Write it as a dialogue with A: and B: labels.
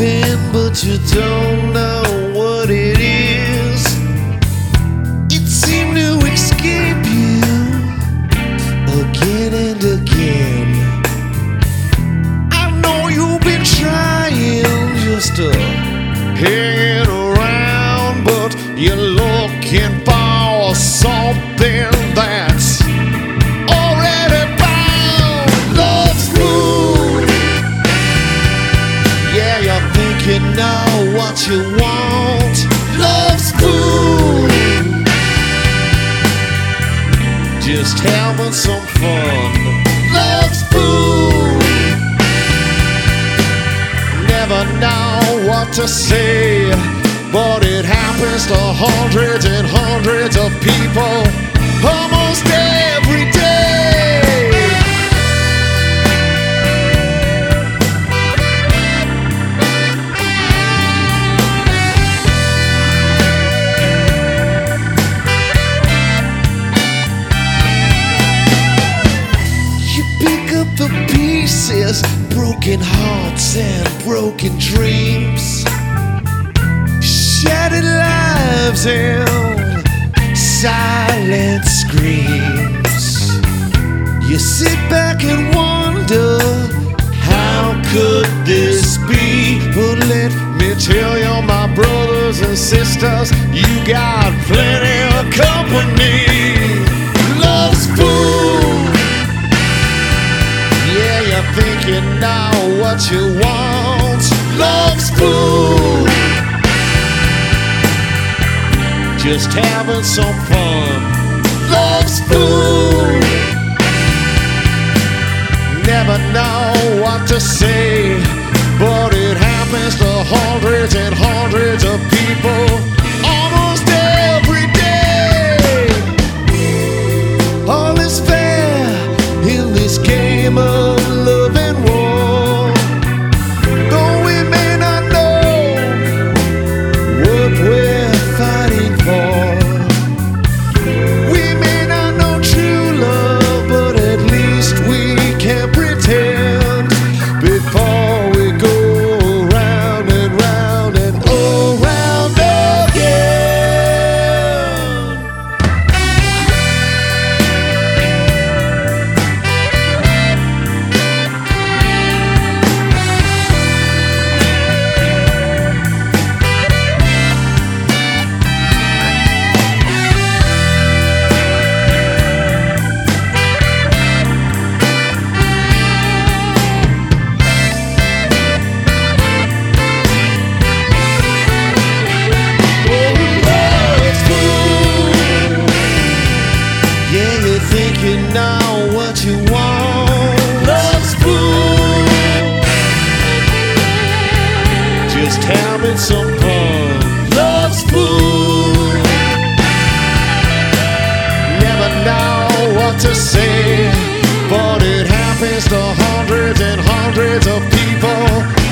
A: something, but you don't know what it is. It seemed to escape you again and again. I know you've been trying just to hang around, but you're looking for something that's already found. Love's food. Yeah, you think you know what you want. Love's food. Just having some fun. Love's food. Never know what to say, but it happens to hundreds and hundreds of people almost every day. You pick up the pieces, broken hearts and broken dreams, shattered lives and silent screams. You sit back and wonder, how could this be? But let me tell you, my brothers and sisters, you got plenty of company. Love's food. Yeah, you think you know what you want. Love's food. Just having some fun. Love's food. Never know what to say, but it happens to hundreds and hundreds of people almost every day. All is fair in this game of love and war, though we may not know what we're fighting for. We may not know true love, but at least we can pretend before we go round and round and around again. You know what you want. Love's food. Just having some fun. Love's food. Never know what to say, but it happens to hundreds and hundreds of people